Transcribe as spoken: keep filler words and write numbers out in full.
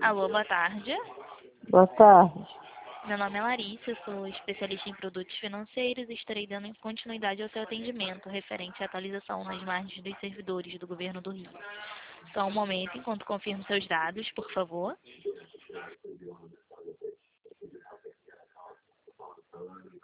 Alô, boa tarde. Boa tarde. Meu nome é Larissa, eu sou especialista em produtos financeiros e estarei dando continuidade ao seu atendimento referente à atualização nas margens dos servidores do Governo do Rio. Só um momento enquanto confirmo seus dados, por favor.